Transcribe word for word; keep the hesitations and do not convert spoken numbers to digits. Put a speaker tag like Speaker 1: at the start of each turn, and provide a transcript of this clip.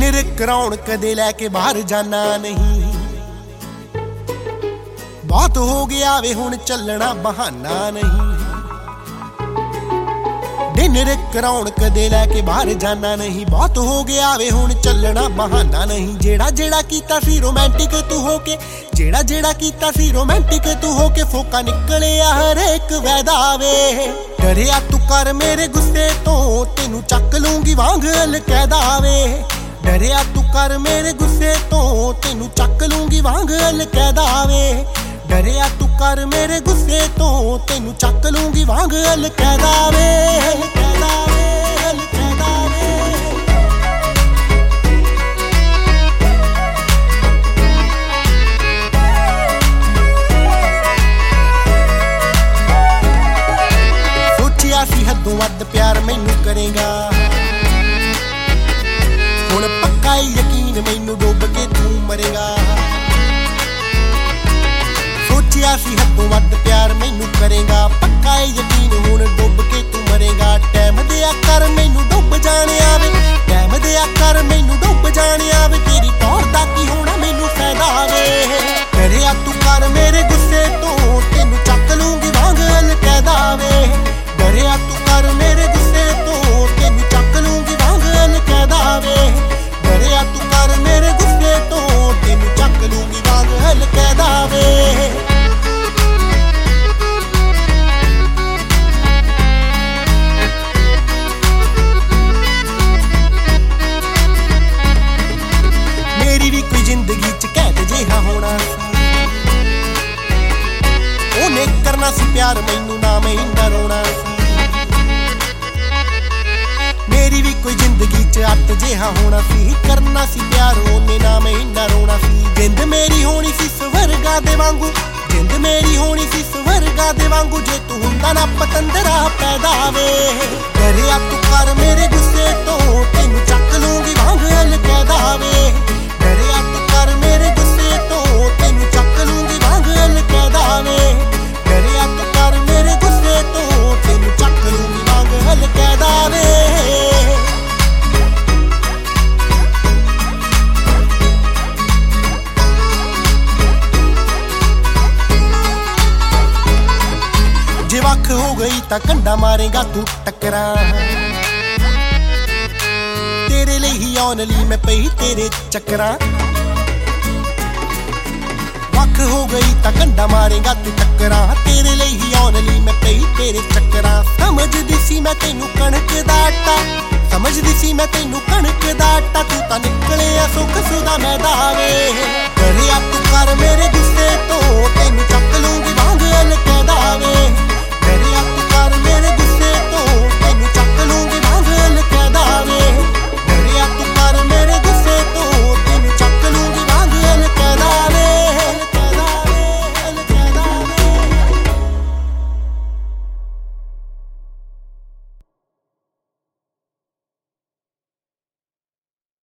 Speaker 1: Dinner कराउण कदे लैके बाहर जाना नहीं, बहुत हो गया वे हुण चलना बहाना नहीं। डिनर कराउण कदे लैके बाहर जाना नहीं, बहुत हो गया वे हुण चलना बहाना नहीं। जेड़ा जेड़ा कीता सी रोमांटिक तू होके, जेड़ा जेड़ा कीता सी रोमांटिक तू होके, फोका निकलिया हर एक वैदा वे। डरिया तू कर मेरे गुस्से तो, तेनू चक लूंगी वांग अलकैदा वे। डरिया तू कर मेरे गुस्से तो, तेनू चक लूंगी वांग अलकैदा वे। डरिया तू कर मेरे गुस्से तो, तेनू चक लूंगी वांग अलकैदा वे, अलकैदा वे, अलकैदा वे। सोचिया सी हदों वध प्यार मैनू करेगा, हुण पक्का यकीन मैनू डुब के तू मरेगा। सोचिया सी हदों वध प्यार मैनू करेगा, पक्का यकीन हुण डुब के तू मरेगा। टैम दिया कर मैनू डुब जाने आवे, टैम दिया कर मैनू डुब जाने आवे। तेरी टौर दा की होना मैनू फायदा वे। डरिया तू कर मेरे गुस्से तो, तेनू चक लूंगी वांग अलकैदा वे। डरिया तू कर मेरे गुस्से तो, तेनू चक लूंगी वांग अलकैदा वे। डरिया तू कर मेरे गुस्से तो, तेनू चक लूंगी वांग अलकैदा वे। मेरी भी कोई जिंदगी च कैद जिहा होना सी, ओने करना सी प्यार मैनू ना मैं डरोना सी। मेरी भी कोई जिंदगी च अट जिहा होना सी, करना सी प्यार ओने ना मैं डरोना सी। जिंद मेरी होनी सी स्वर्गा दे वांगू, जिंद मेरी होनी सी स्वर्गा दे वांगू, जे तू हुंदा ना पतंदरा पैदा वे। डरिया तू कर मेरे गुस्से तो, तेनू चक लूंगी वांग अलकैदा वे। डरिया तू कर मेरे गुस्से तो, तेनू चक लूंगी वांग अलकैदा वे। डरिया तू कर मेरे गुस्से तो, तेनू चक लूंगी वांग अलकैदा वे। जे वख हो गई तां कंडा मारेगा तू टकरा, तेरे लिए ही ओनली मैं पई तेरे चक्करा। वख हो गई तां कंडा मारेगा तू टकरा, तेरे लिए ही ओनली मैं पई तेरे चक्करा। समझदी सी मैं तेनू कणक दा आटा, समझदी सी मैं तेनू कणक दा आटा, तू तां निकलिया सुख सुदा मैदा वे। डरिया तू कर मेरे गुस्से तो, तेनू चक लूंगी वांग अलकैदा वे।